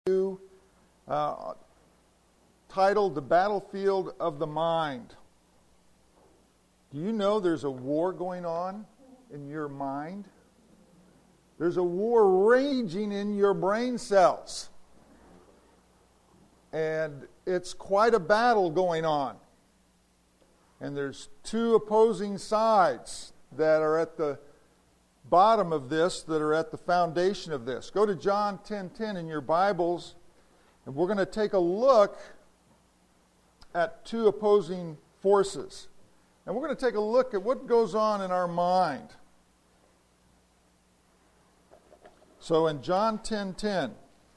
uh, titled The Battlefield of the Mind. Do you know there's a war going on in your mind? There's a war raging in your brain cells. And it's quite a battle going on. And there's two opposing sides that are at the bottom of this, that are at the foundation of this. Go to John 10:10 in your Bibles, and we're going to take a look at two opposing forces. And we're going to take a look at what goes on in our mind. So in John 10:10,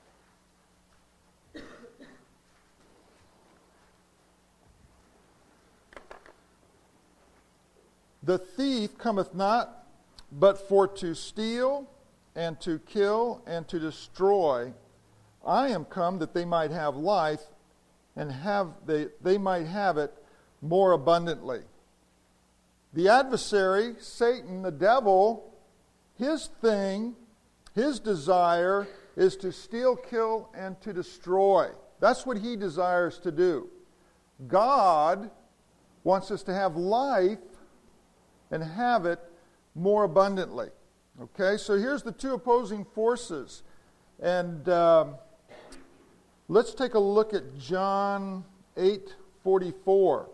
the thief cometh not but for to steal and to kill and to destroy. I am come that they might have life, and they might have it more abundantly. The adversary, Satan, the devil, his thing, his desire is to steal, kill, and to destroy. That's what he desires to do. God wants us to have life and have it more abundantly. Okay, so here's the two opposing forces. And let's take a look at John 8:44.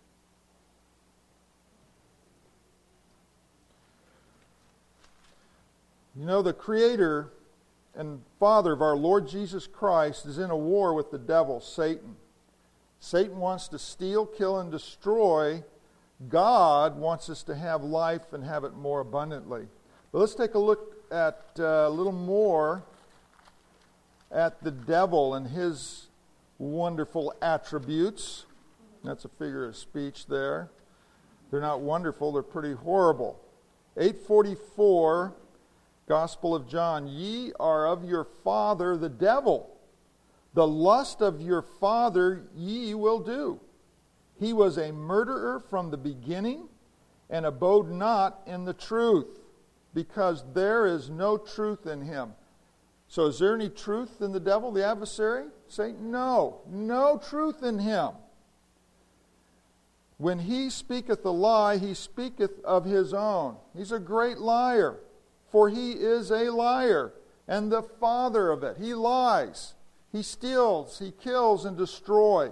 You know, the Creator and Father of our Lord Jesus Christ is in a war with the devil, Satan. Satan wants to steal, kill, and destroy. God wants us to have life and have it more abundantly. But let's take a look at a little more at the devil and his wonderful attributes. That's a figure of speech there. They're not wonderful, they're pretty horrible. 8:44, Gospel of John. Ye are of your father the devil. The lust of your father ye will do. He was a murderer from the beginning, and abode not in the truth, because there is no truth in him. So is there any truth in the devil, the adversary? Satan? No truth in him. When he speaketh a lie, he speaketh of his own. He's a great liar, for he is a liar, and the father of it. He lies, he steals, he kills and destroys.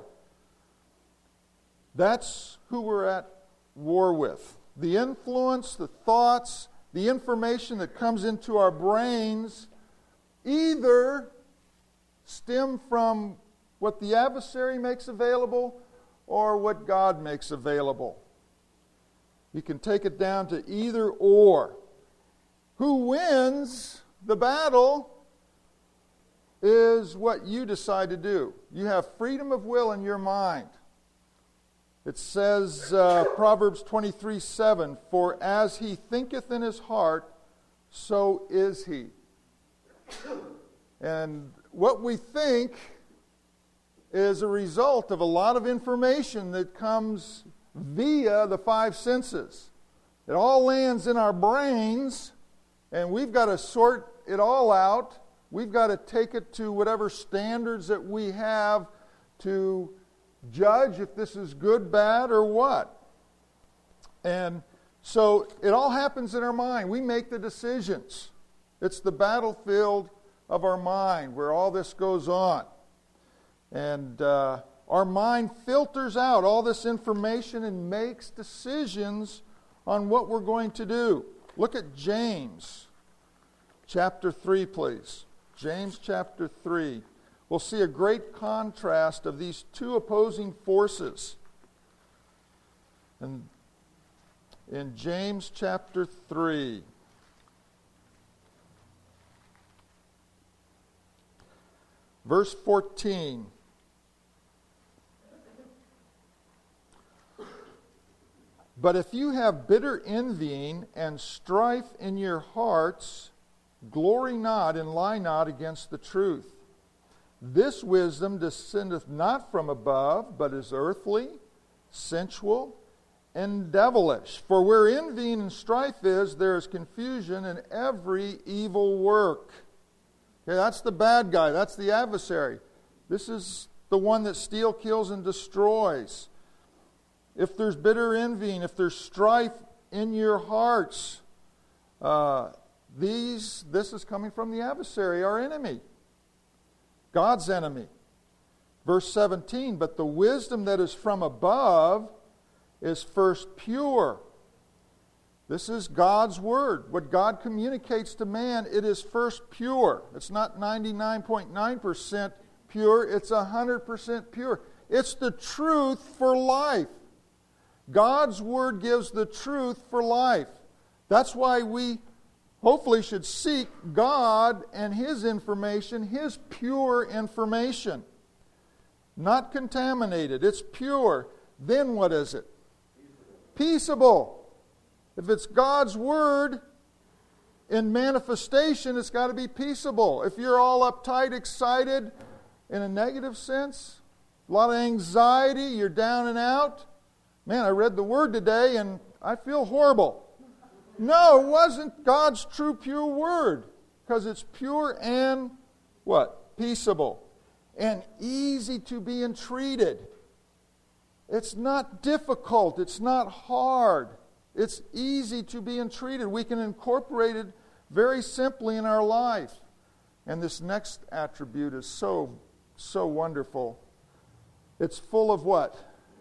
That's who we're at war with. The influence, the thoughts, the information that comes into our brains either stem from what the adversary makes available or what God makes available. You can take it down to either or. Who wins the battle is what you decide to do. You have freedom of will in your mind. It says, Proverbs 23:7, for as he thinketh in his heart, so is he. And what we think is a result of a lot of information that comes via the five senses. It all lands in our brains, and we've got to sort it all out. We've got to take it to whatever standards that we have to judge if this is good, bad, or what. And so it all happens in our mind. We make the decisions. It's the battlefield of our mind where all this goes on. And our mind filters out all this information and makes decisions on what we're going to do. Look at James chapter 3, please. James chapter 3. We'll see a great contrast of these two opposing forces. And in James chapter 3, verse 14. But if you have bitter envying and strife in your hearts, glory not and lie not against the truth. This wisdom descendeth not from above, but is earthly, sensual, and devilish. For where envying and strife is, there is confusion in every evil work. Okay, that's the bad guy. That's the adversary. This is the one that steals, kills, and destroys. If there's bitter envying, if there's strife in your hearts, this is coming from the adversary, our enemy, God's enemy. Verse 17, but the wisdom that is from above is first pure. This is God's word. What God communicates to man, it is first pure. It's not 99.9% pure, it's 100% pure. It's the truth for life. God's word gives the truth for life. That's why we hopefully should seek God and His information, His pure information. Not contaminated. It's pure. Then what is it? Peaceable. If it's God's word in manifestation, it's got to be peaceable. If you're all uptight, excited, in a negative sense, a lot of anxiety, you're down and out. Man, I read the word today and I feel horrible. No, it wasn't God's true pure word, because it's pure and what? Peaceable. And easy to be entreated. It's not difficult. It's not hard. It's easy to be entreated. We can incorporate it very simply in our life. And this next attribute is so wonderful. It's full of what?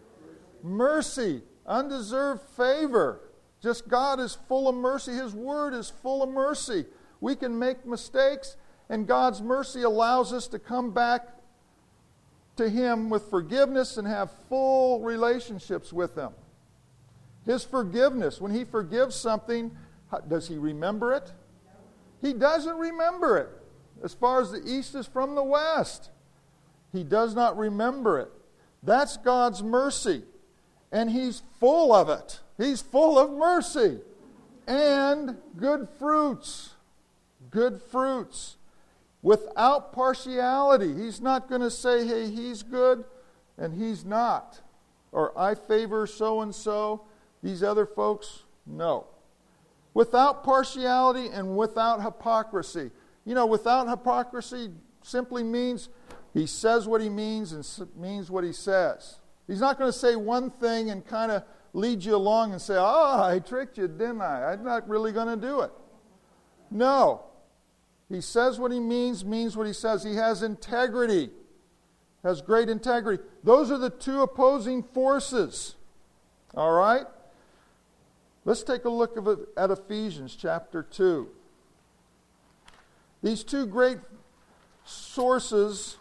Mercy. Undeserved favor. Just God is full of mercy. His word is full of mercy. We can make mistakes, and God's mercy allows us to come back to Him with forgiveness and have full relationships with Him. His forgiveness, when He forgives something, does He remember it? He doesn't remember it. As far as the east is from the west, He does not remember it. That's God's mercy. And He's full of it. He's full of mercy. And good fruits. Good fruits. Without partiality. He's not going to say, hey, he's good and he's not. Or I favor so-and-so. These other folks, no. Without partiality and without hypocrisy. You know, without hypocrisy simply means he says what he means and means what he says. He's not going to say one thing and kind of lead you along and say, I tricked you, didn't I? I'm not really going to do it. No. He says what he means what he says. He has integrity. Has great integrity. Those are the two opposing forces. All right? Let's take a look at Ephesians chapter 2. These two great sources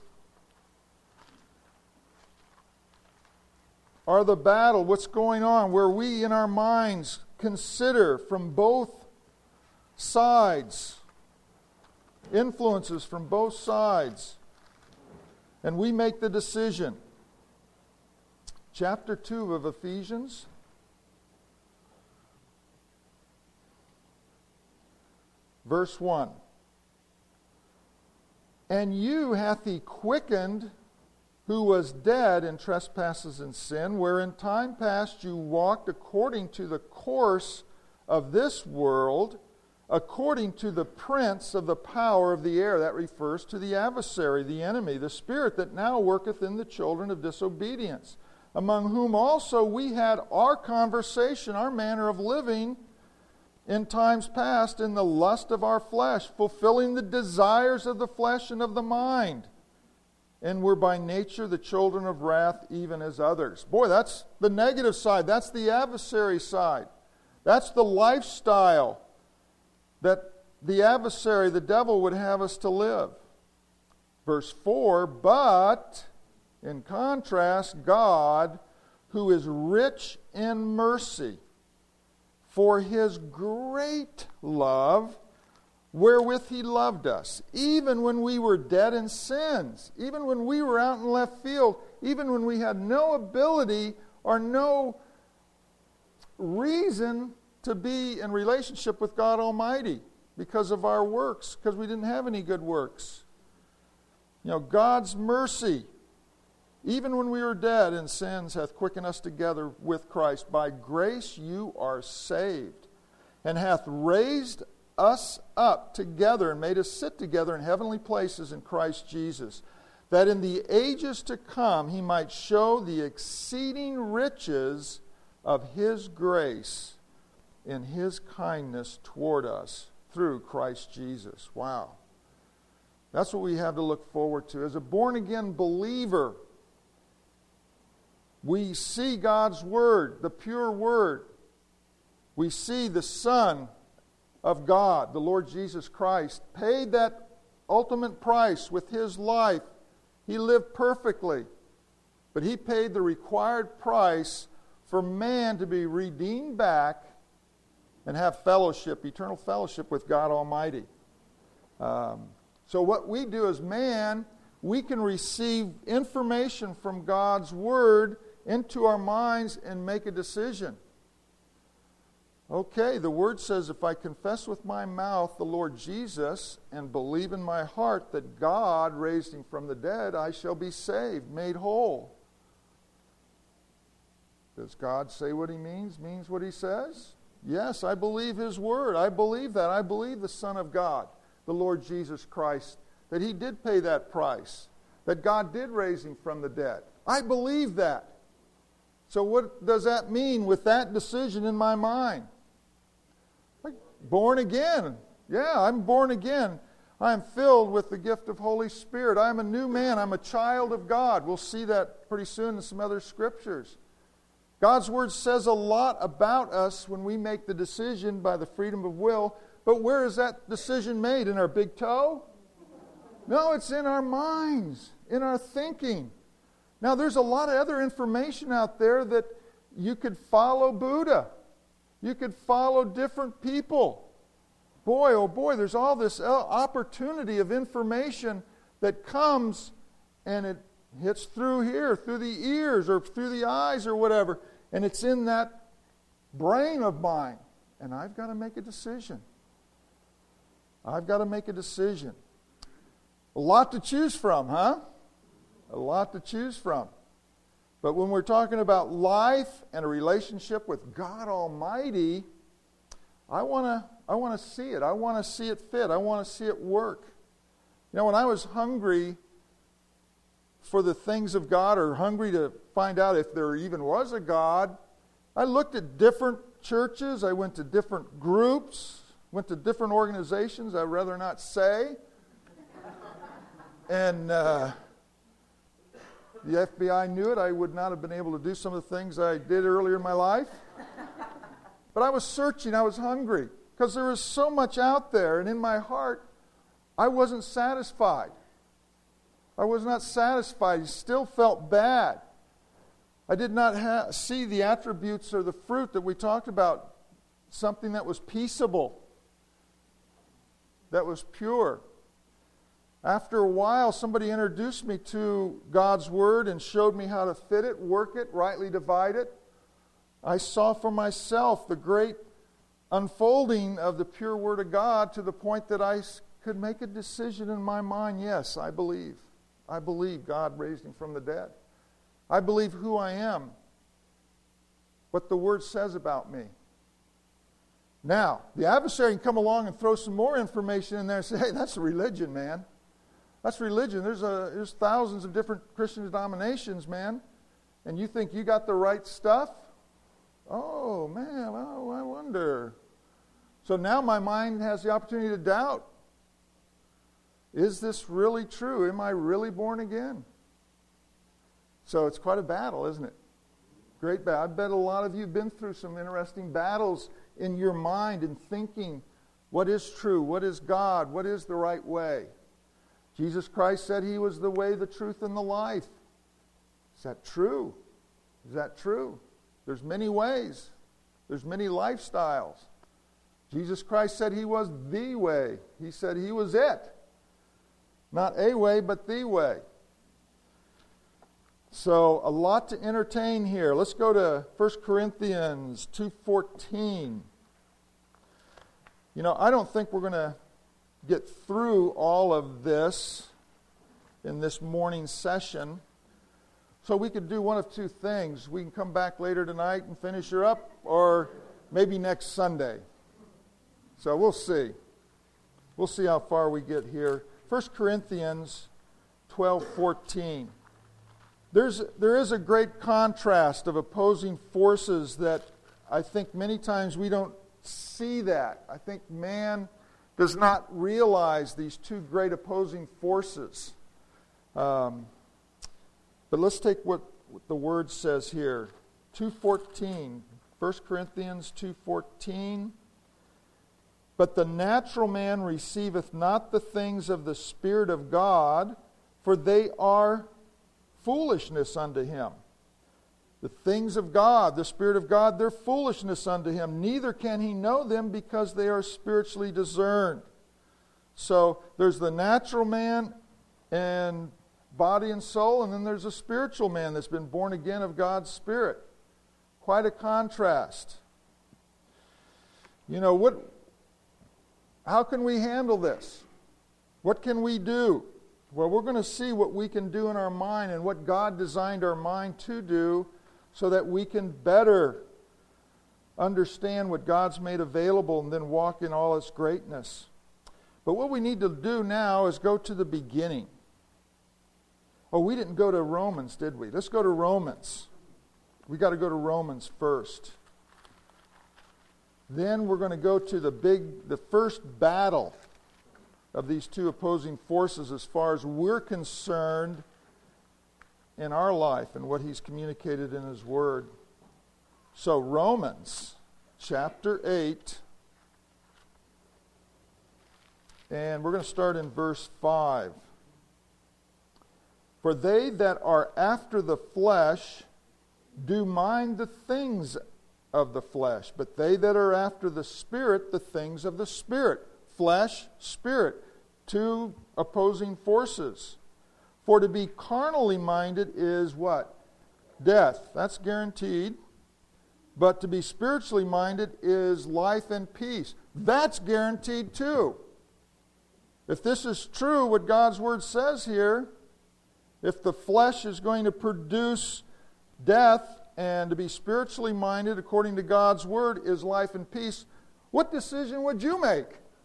are the battle, what's going on, where we in our minds consider from both sides, influences from both sides, and we make the decision. Chapter 2 of Ephesians. Verse 1. And you hath He quickened, who was dead in trespasses and sin, where in time past you walked according to the course of this world, according to the prince of the power of the air. That refers to the adversary, the enemy, the spirit that now worketh in the children of disobedience, among whom also we had our conversation, our manner of living, in times past in the lust of our flesh, fulfilling the desires of the flesh and of the mind. And we're by nature the children of wrath, even as others. Boy, that's the negative side. That's the adversary side. That's the lifestyle that the adversary, the devil, would have us to live. Verse 4, but, in contrast, God, who is rich in mercy, for His great love, wherewith He loved us, even when we were dead in sins, even when we were out in left field, even when we had no ability or no reason to be in relationship with God Almighty because of our works, because we didn't have any good works. You know, God's mercy, even when we were dead in sins, hath quickened us together with Christ. By grace you are saved, and hath raised us up together and made us sit together in heavenly places in Christ Jesus, that in the ages to come he might show the exceeding riches of his grace in his kindness toward us through Christ Jesus. Wow. That's what we have to look forward to. As a born-again believer, we see God's Word, the pure Word. We see the Son of God, the Lord Jesus Christ, paid that ultimate price with his life. He lived perfectly, but he paid the required price for man to be redeemed back and have fellowship, eternal fellowship with God Almighty. So what we do as man, we can receive information from God's Word into our minds and make a decision. Okay, the Word says, if I confess with my mouth the Lord Jesus and believe in my heart that God raised him from the dead, I shall be saved, made whole. Does God say what he means what he says? Yes, I believe his Word. I believe that. I believe the Son of God, the Lord Jesus Christ, that he did pay that price, that God did raise him from the dead. I believe that. So what does that mean with that decision in my mind? Like, born again. Yeah, I'm born again. I'm filled with the gift of Holy Spirit. I'm a new man. I'm a child of God. We'll see that pretty soon in some other scriptures. God's Word says a lot about us when we make the decision by the freedom of will. But where is that decision made? In our big toe? No, it's in our minds, in our thinking. Now, there's a lot of other information out there that you could follow Buddha. You could follow different people. Boy, oh boy, there's all this opportunity of information that comes and it hits through here, through the ears or through the eyes or whatever. And it's in that brain of mine. And I've got to make a decision. I've got to make a decision. A lot to choose from, huh? A lot to choose from. But when we're talking about life and a relationship with God Almighty, I want to see it. I want to see it fit. I want to see it work. You know, when I was hungry for the things of God, or hungry to find out if there even was a God, I looked at different churches. I went to different groups, went to different organizations I'd rather not say. And the FBI knew it. I would not have been able to do some of the things I did earlier in my life. But I was searching. I was hungry because there was so much out there. And in my heart, I wasn't satisfied. I was not satisfied. I still felt bad. I did not see the attributes or the fruit that we talked about. Something that was peaceable, that was pure. After a while, somebody introduced me to God's Word and showed me how to fit it, work it, rightly divide it. I saw for myself the great unfolding of the pure Word of God to the point that I could make a decision in my mind. Yes, I believe. I believe God raised him from the dead. I believe who I am, what the Word says about me. Now, the adversary can come along and throw some more information in there and say, hey, that's a religion, man. That's religion. There's thousands of different Christian denominations, man. And you think you got the right stuff? Oh, man, oh, I wonder. So now my mind has the opportunity to doubt. Is this really true? Am I really born again? So it's quite a battle, isn't it? Great battle. I bet a lot of you have been through some interesting battles in your mind and thinking, what is true? What is God? What is the right way? Jesus Christ said he was the way, the truth, and the life. Is that true? Is that true? There's many ways. There's many lifestyles. Jesus Christ said he was the way. He said he was it. Not a way, but the way. So, a lot to entertain here. Let's go to 1 Corinthians 2:14. You know, I don't think we're going to get through all of this in this morning session. So we could do one of two things. We can come back later tonight and finish her up, or maybe next Sunday. So we'll see. We'll see how far we get here. 1 Corinthians 12:14. There is a great contrast of opposing forces that I think many times we don't see that. I think man does not realize these two great opposing forces. But let's take what the Word says here. 2:14, 1 Corinthians 2:14. But the natural man receiveth not the things of the Spirit of God, for they are foolishness unto him. The things of God, the Spirit of God, they're foolishness unto him. Neither can he know them because they are spiritually discerned. So there's the natural man and body and soul, and then there's a spiritual man that's been born again of God's Spirit. Quite a contrast. You know, how can we handle this? What can we do? Well, we're going to see what we can do in our mind and what God designed our mind to do so that we can better understand what God's made available and then walk in all its greatness. But what we need to do now is go to the beginning. Oh, we didn't go to Romans, did we? Let's go to Romans. We got to go to Romans first. Then we're going to go to the first battle of these two opposing forces as far as we're concerned in our life and what he's communicated in his word. So Romans chapter 8, and we're going to start in verse 5. For they that are after the flesh do mind the things of the flesh, but they that are after the Spirit, the things of the Spirit. Flesh, spirit, two opposing forces. For to be carnally minded is what? Death. That's guaranteed. But to be spiritually minded is life and peace. That's guaranteed too. If this is true, what God's Word says here, if the flesh is going to produce death and to be spiritually minded according to God's Word is life and peace, what decision would you make?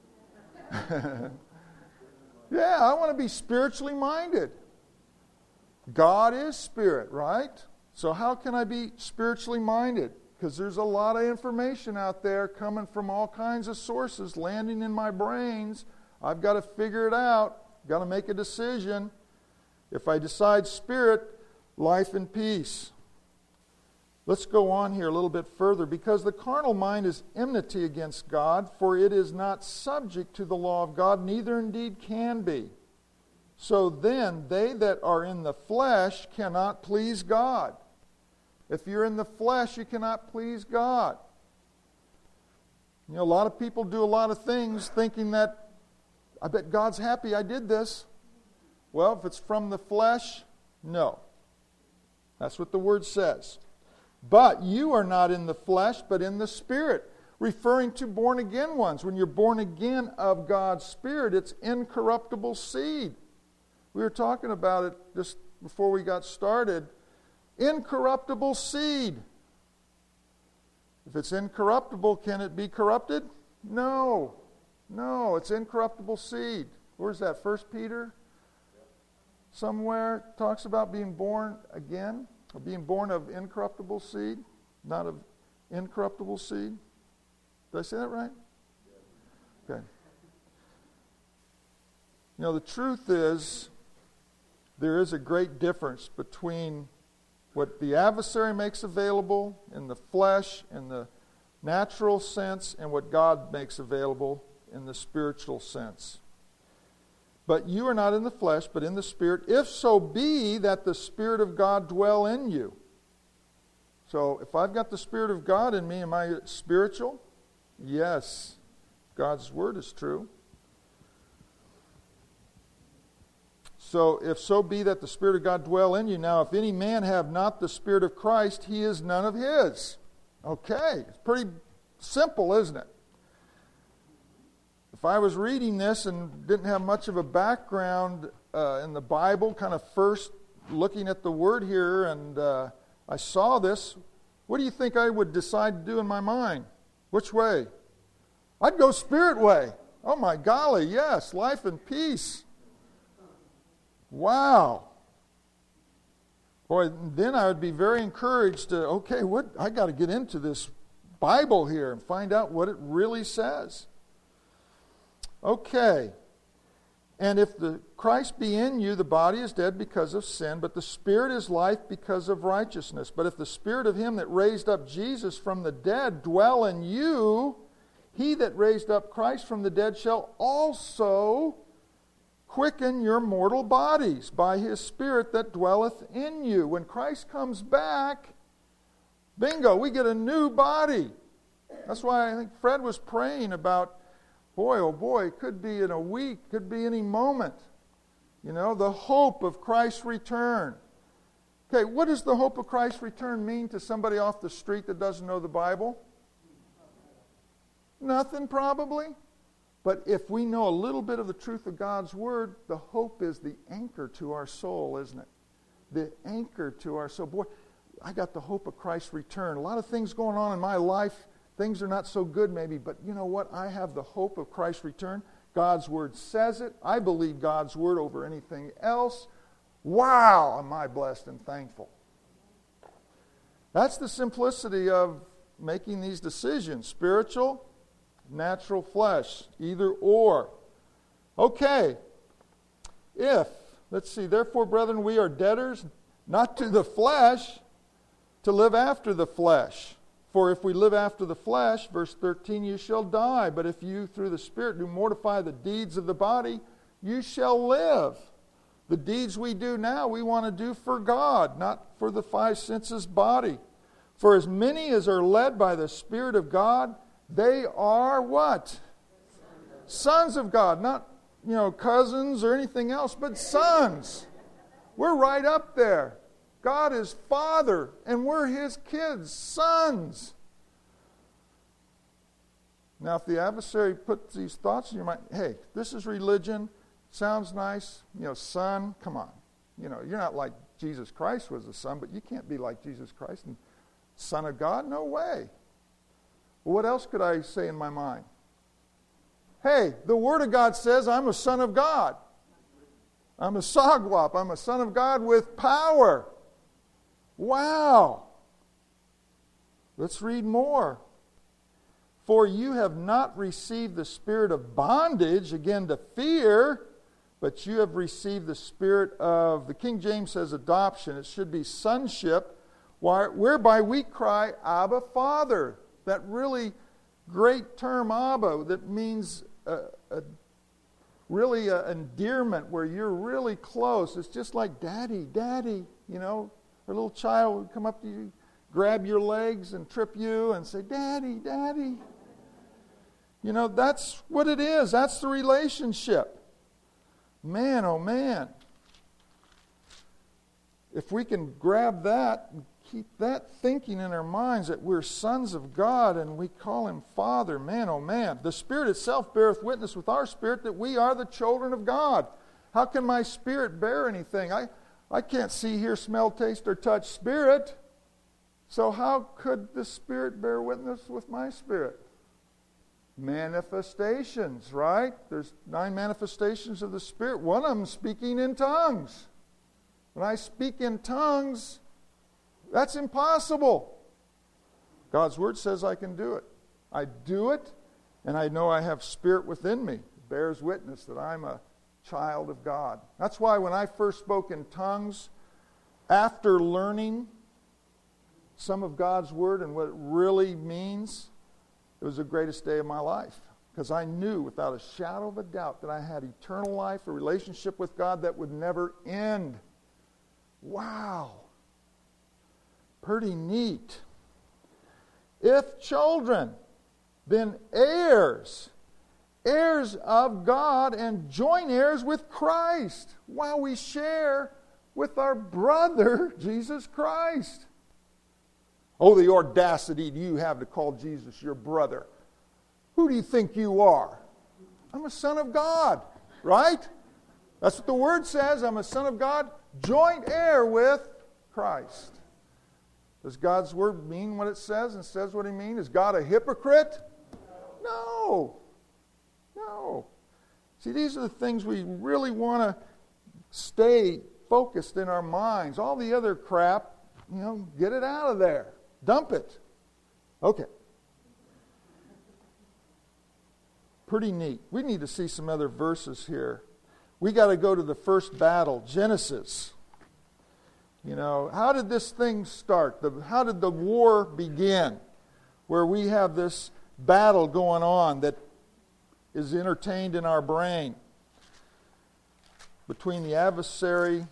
Yeah, I want to be spiritually minded. God is spirit, right? So how can I be spiritually minded? Because there's a lot of information out there coming from all kinds of sources landing in my brains. I've got to figure it out. Got to make a decision. If I decide spirit, life and peace. Let's go on here a little bit further. Because the carnal mind is enmity against God, for it is not subject to the law of God, neither indeed can be. So then, they that are in the flesh cannot please God. If you're in the flesh, you cannot please God. You know, a lot of people do a lot of things thinking that, I bet God's happy I did this. Well, if it's from the flesh, no. That's what the Word says. But you are not in the flesh, but in the Spirit. Referring to born again ones. When you're born again of God's Spirit, it's incorruptible seed. We were talking about it just before we got started. Incorruptible seed. If it's incorruptible, can it be corrupted? No. No, it's incorruptible seed. Where's that? 1 Peter? Somewhere talks about being born again. Or being born of incorruptible seed, not of incorruptible seed. Did I say that right? Okay. You know, the truth is, there is a great difference between what the adversary makes available in the flesh, in the natural sense, and what God makes available in the spiritual sense. But you are not in the flesh, but in the Spirit, if so be that the Spirit of God dwell in you. So, if I've got the Spirit of God in me, am I spiritual? Yes. God's Word is true. So, if so be that the Spirit of God dwell in you. Now, if any man have not the Spirit of Christ, he is none of his. Okay. It's pretty simple, isn't it? If I was reading this and didn't have much of a background in the Bible, kind of first looking at the Word here, and I saw this, what do you think I would decide to do in my mind? Which way? I'd go Spirit way. Oh my golly, yes, life and peace. Wow. Boy, then I would be very encouraged to, I got to get into this Bible here and find out what it really says. Okay. And if the Christ be in you, the body is dead because of sin, but the Spirit is life because of righteousness. But if the Spirit of him that raised up Jesus from the dead dwell in you, he that raised up Christ from the dead shall also quicken your mortal bodies by his Spirit that dwelleth in you. When Christ comes back, bingo, we get a new body. That's why I think Fred was praying about, boy, oh boy, it could be in a week, could be any moment. You know, the hope of Christ's return. Okay, what does the hope of Christ's return mean to somebody off the street that doesn't know the Bible? Nothing, probably. But if we know a little bit of the truth of God's Word, the hope is the anchor to our soul, isn't it? The anchor to our soul. Boy, I got the hope of Christ's return. A lot of things going on in my life. Things are not so good maybe, but you know what? I have the hope of Christ's return. God's Word says it. I believe God's Word over anything else. Wow, am I blessed and thankful. That's the simplicity of making these decisions. Spiritual, natural flesh, either or. Okay. Therefore, brethren, we are debtors, not to the flesh, to live after the flesh. For if we live after the flesh, verse 13, you shall die. But if you, through the Spirit, do mortify the deeds of the body, you shall live. The deeds we do now, we want to do for God, not for the five senses body. For as many as are led by the Spirit of God, they are what? Sons of God. Not, cousins or anything else, but sons. We're right up there. God is Father, and we're His kids, sons. Now, if the adversary puts these thoughts in your mind, hey, this is religion, sounds nice, son, come on. You're not like Jesus Christ was a son, but you can't be like Jesus Christ and Son of God? No way. Well, what else could I say in my mind? Hey, the Word of God says I'm a son of God. I'm a sagwap. I'm a son of God with power. Wow. Let's read more. For you have not received the spirit of bondage, again to fear, but you have received the spirit of, the King James says adoption. It should be sonship, whereby we cry, Abba, Father. That really great term, Abba, that means really an endearment where you're really close. It's just like daddy, daddy, a little child would come up to you, grab your legs and trip you and say, daddy, daddy. That's what it is. That's the relationship. Man, oh man. If we can grab that and keep that thinking in our minds that we're sons of God and we call Him Father, man, oh man. The Spirit itself beareth witness with our spirit that we are the children of God. How can my spirit bear anything? I can't see, hear, smell, taste, or touch spirit. So how could the Spirit bear witness with my spirit? Manifestations, right? There's 9 manifestations of the Spirit. One of them speaking in tongues. When I speak in tongues, that's impossible. God's Word says I can do it. I do it, and I know I have Spirit within me. It bears witness that I'm a child of God. That's why when I first spoke in tongues, after learning some of God's Word and what it really means, it was the greatest day of my life. Because I knew without a shadow of a doubt that I had eternal life, a relationship with God that would never end. Wow. Pretty neat. If children, then heirs. Heirs of God and joint heirs with Christ. While we share with our brother, Jesus Christ. Oh, the audacity you have to call Jesus your brother. Who do you think you are? I'm a son of God, right? That's what the Word says. I'm a son of God, joint heir with Christ. Does God's Word mean what it says and says what He means? Is God a hypocrite? No. No. See, these are the things we really want to stay focused in our minds. All the other crap, get it out of there. Dump it. Okay. Pretty neat. We need to see some other verses here. We got to go to the first battle, Genesis. How did this thing start? How did the war begin? Where we have this battle going on that is entertained in our brain between the adversary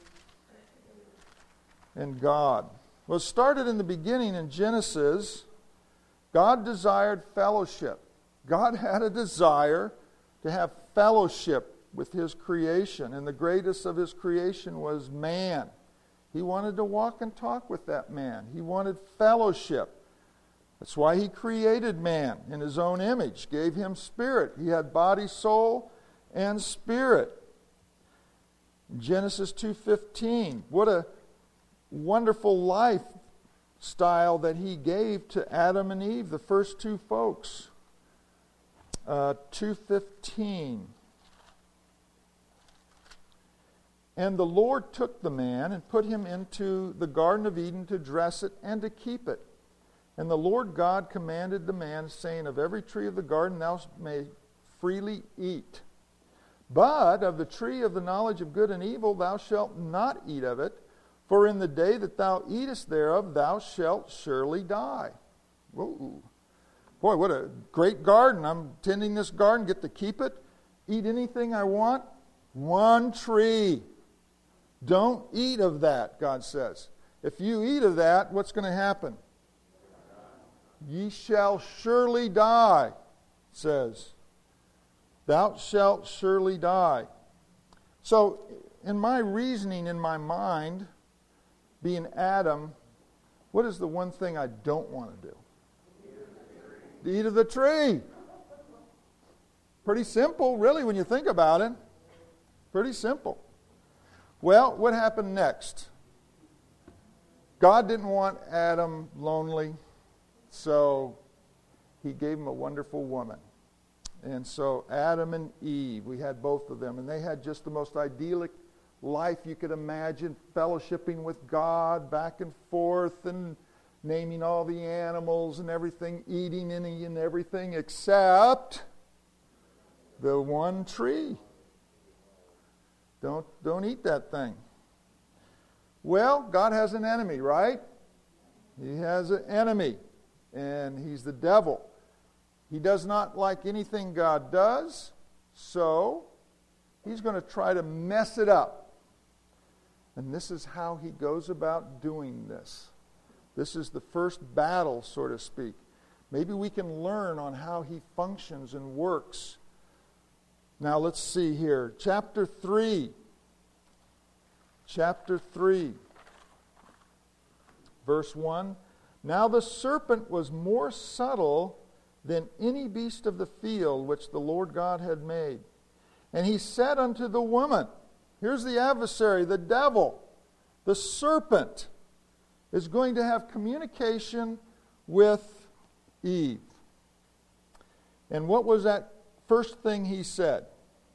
and God. Well, it started in the beginning in Genesis. God desired fellowship. God had a desire to have fellowship with His creation, and the greatest of His creation was man. He wanted to walk and talk with that man. He wanted fellowship. That's why He created man in His own image, gave him spirit. He had body, soul, and spirit. Genesis 2:15. What a wonderful lifestyle that He gave to Adam and Eve, the first two folks. 2:15. And the Lord took the man and put him into the Garden of Eden to dress it and to keep it. And the Lord God commanded the man, saying, of every tree of the garden thou may freely eat. But of the tree of the knowledge of good and evil thou shalt not eat of it, for in the day that thou eatest thereof thou shalt surely die. Whoa. Boy, what a great garden. I'm tending this garden, get to keep it, eat anything I want. One tree. Don't eat of that, God says. If you eat of that, what's going to happen? Ye shall surely die, it says. Thou shalt surely die. So, in my reasoning, in my mind, being Adam, what is the one thing I don't want to do? Eat of the tree. Pretty simple, really, when you think about it. Pretty simple. Well, what happened next? God didn't want Adam lonely, so He gave him a wonderful woman. And so Adam and Eve, we had both of them, and they had just the most idyllic life you could imagine, fellowshipping with God back and forth and naming all the animals and everything, eating any and everything except the one tree. Don't eat that thing. Well, God has an enemy, right? He has an enemy, and he's the devil. He does not like anything God does, so he's going to try to mess it up. And this is how he goes about doing this. This is the first battle, so to speak. Maybe we can learn on how he functions and works. Now let's see here. Chapter 3. Chapter 3. Verse 1. Now the serpent was more subtle than any beast of the field which the Lord God had made. And he said unto the woman, here's the adversary, the devil, the serpent, is going to have communication with Eve. And what was that first thing he said?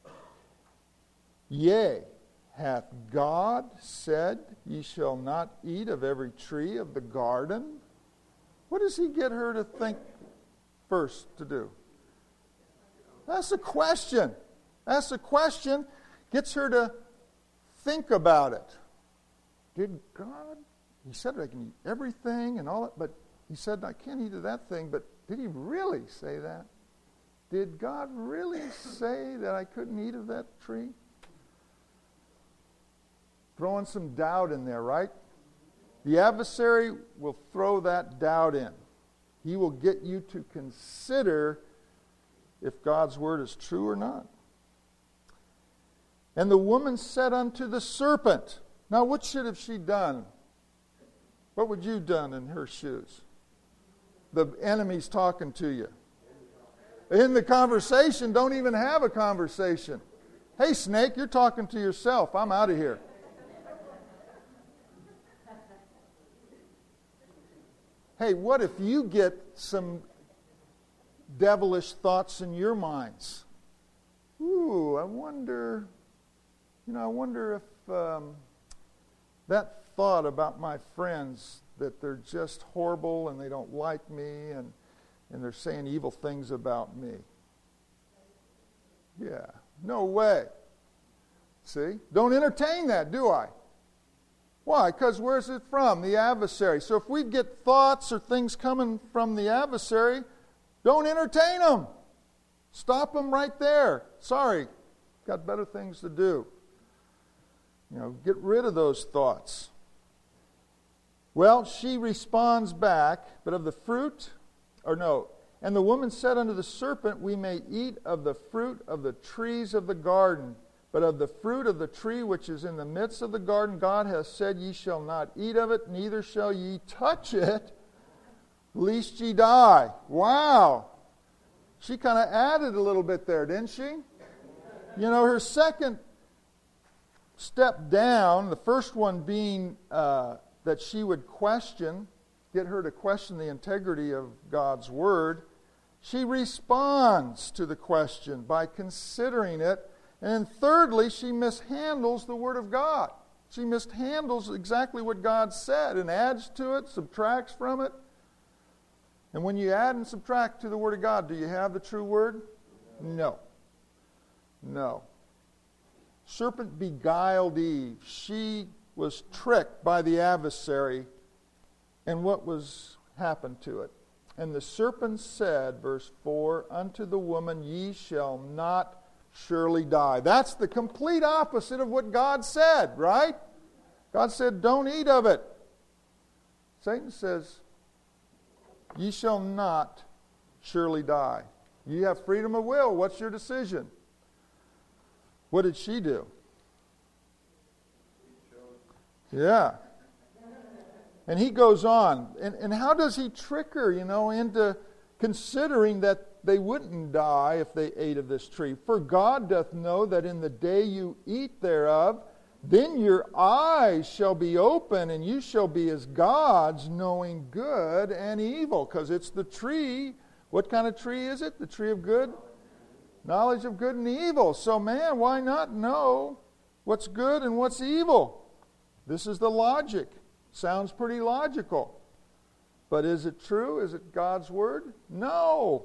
Yea, hath God said, ye shall not eat of every tree of the garden? What does he get her to think first to do? That's a question. That's a question. Gets her to think about it. Did God, he said I can eat everything and all that, but he said I can't eat of that thing, but did he really say that? Did God really say that I couldn't eat of that tree? Throwing some doubt in there, right? The adversary will throw that doubt in. He will get you to consider if God's word is true or not. And the woman said unto the serpent. Now, what should have she done? What would you have done in her shoes? The enemy's talking to you. In the conversation, don't even have a conversation. Hey, snake, you're talking to yourself. I'm out of here. Hey, what if you get some devilish thoughts in your minds? I wonder if that thought about my friends, that they're just horrible and they don't like me and they're saying evil things about me. Yeah, no way. See? Don't entertain that, do I? Why? Because where's it from? The adversary. So if we get thoughts or things coming from the adversary, don't entertain them. Stop them right there. Sorry, got better things to do. Get rid of those thoughts. Well, she responds back, but of the fruit, and the woman said unto the serpent, we may eat of the fruit of the trees of the garden, but of the fruit of the tree which is in the midst of the garden, God hath said, ye shall not eat of it, neither shall ye touch it, lest ye die. Wow. She kind of added a little bit there, didn't she? Her second step down, the first one being that she would get her to question the integrity of God's Word. She responds to the question by considering it. And then thirdly, she mishandles the Word of God. She mishandles exactly what God said and adds to it, subtracts from it. And when you add and subtract to the Word of God, do you have the true Word? No. Serpent beguiled Eve. She was tricked by the adversary. And what happened to it? And the serpent said, verse 4, unto the woman, ye shall not surely die. That's the complete opposite of what God said, right? God said, don't eat of it. Satan says, ye shall not surely die. You have freedom of will. What's your decision? What did she do? Yeah. And he goes on. And how does he trick her, into considering that they wouldn't die if they ate of this tree? For God doth know that in the day you eat thereof, then your eyes shall be open, and you shall be as gods, knowing good and evil. Because it's the tree. What kind of tree is it? The tree of good? Knowledge of good and evil. So, man, why not know what's good and what's evil? This is the logic. Sounds pretty logical. But is it true? Is it God's Word? No.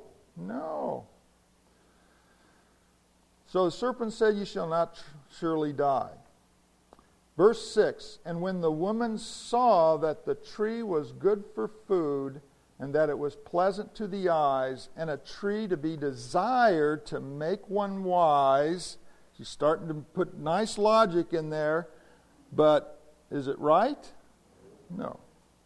So the serpent said, ye shall not surely die. Verse 6, and when the woman saw that the tree was good for food, and that it was pleasant to the eyes, and a tree to be desired to make one wise, she's starting to put nice logic in there, but is it right? No.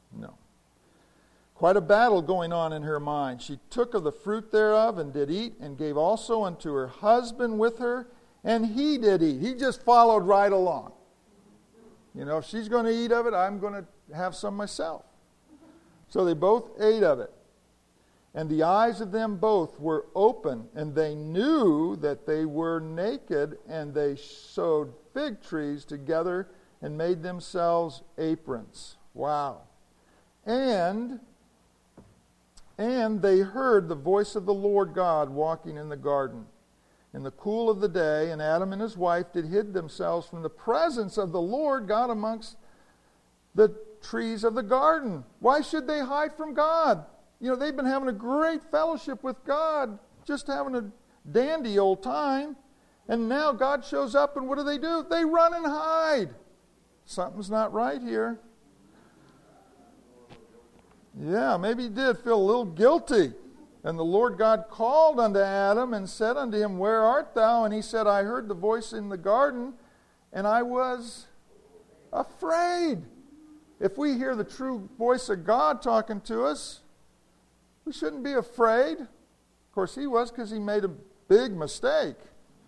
Quite a battle going on in her mind. She took of the fruit thereof and did eat, and gave also unto her husband with her, and he did eat. He just followed right along. If she's going to eat of it, I'm going to have some myself. So they both ate of it. And the eyes of them both were open, and they knew that they were naked, and they sewed fig trees together and made themselves aprons. Wow. And they heard the voice of the Lord God walking in the garden in the cool of the day, and Adam and his wife did hid themselves from the presence of the Lord God amongst the trees of the garden. Why should they hide from God? They've been having a great fellowship with God, just having a dandy old time, and now God shows up, and what do? They run and hide. Something's not right here. Yeah, maybe he did feel a little guilty. And the Lord God called unto Adam and said unto him, where art thou? And he said, I heard the voice in the garden, and I was afraid. If we hear the true voice of God talking to us, we shouldn't be afraid. Of course, he was, because he made a big mistake.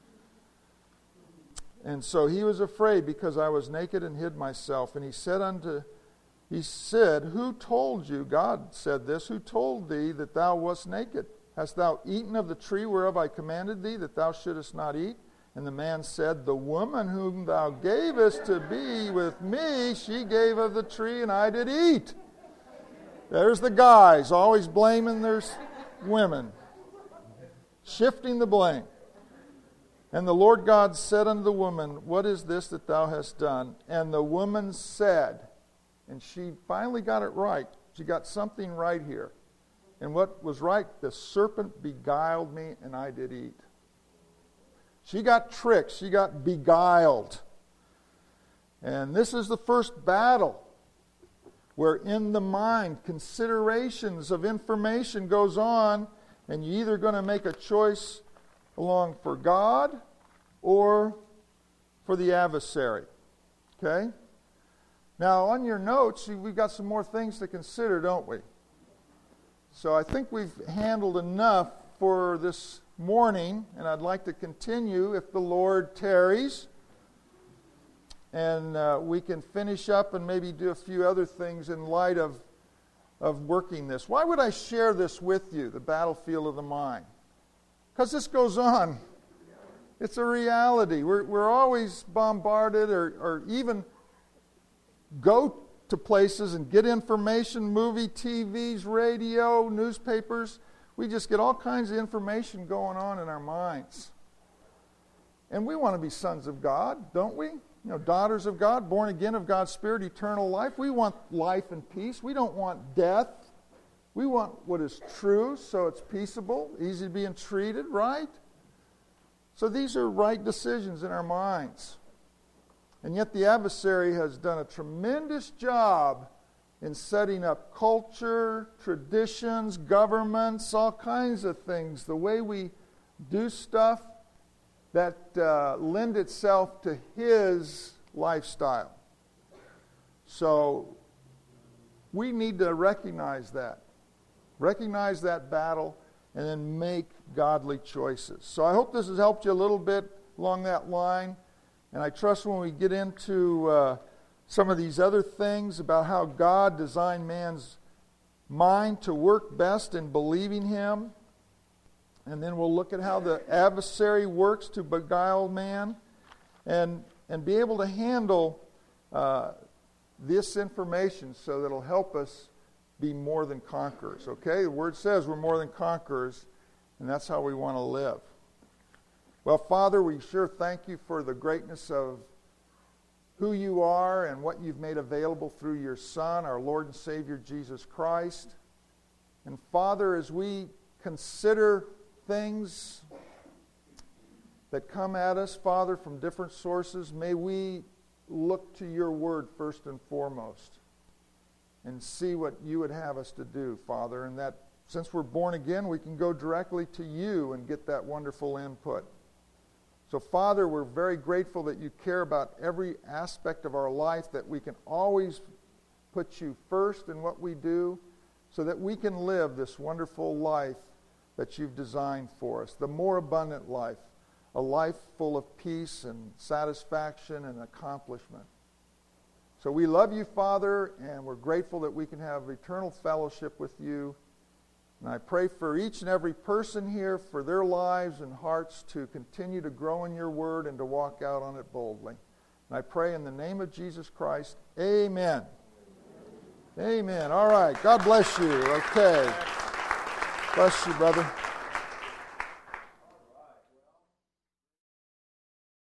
And so he was afraid, because I was naked and hid myself. And he said, who told you, God said this, who told thee that thou wast naked? Hast thou eaten of the tree whereof I commanded thee that thou shouldest not eat? And the man said, the woman whom thou gavest to be with me, she gave of the tree, and I did eat. There's the guys, always blaming their women. Shifting the blame. And the Lord God said unto the woman, What is this that thou hast done? And the woman said, and she finally got it right. She got something right here. And what was right? The serpent beguiled me, and I did eat. She got tricked. She got beguiled. And this is the first battle where in the mind considerations of information goes on, and you're either going to make a choice along for God or for the adversary. Okay? Now, on your notes, we've got some more things to consider, don't we? So I think we've handled enough for this morning, and I'd like to continue if the Lord tarries. And we can finish up and maybe do a few other things in light of working this. Why would I share this with you, the battlefield of the mind? Because this goes on. It's a reality. We're always bombarded or even go to places and get information, movie, TVs, radio, newspapers. We just get all kinds of information going on in our minds. And we want to be sons of God, don't we? Daughters of God, born again of God's Spirit, eternal life. We want life and peace. We don't want death. We want what is true, so it's peaceable, easy to be entreated, right? So these are right decisions in our minds. And yet the adversary has done a tremendous job in setting up culture, traditions, governments, all kinds of things. The way we do stuff that lend itself to his lifestyle. So we need to recognize that. Recognize that battle and then make godly choices. So I hope this has helped you a little bit along that line. And I trust when we get into some of these other things about how God designed man's mind to work best in believing him. And then we'll look at how the adversary works to beguile man and be able to handle this information so that it'll help us be more than conquerors. Okay? The Word says we're more than conquerors, and that's how we want to live. Well, Father, we sure thank you for the greatness of who you are and what you've made available through your Son, our Lord and Savior, Jesus Christ. And Father, as we consider things that come at us, Father, from different sources, may we look to your word first and foremost and see what you would have us to do, Father, and that since we're born again, we can go directly to you and get that wonderful input. So, Father, we're very grateful that you care about every aspect of our life, that we can always put you first in what we do so that we can live this wonderful life that you've designed for us, the more abundant life, a life full of peace and satisfaction and accomplishment. So we love you, Father, and we're grateful that we can have eternal fellowship with you. And I pray for each and every person here, for their lives and hearts to continue to grow in your word and to walk out on it boldly. And I pray in the name of Jesus Christ, amen. Amen. All right. God bless you. Okay. Bless you, brother.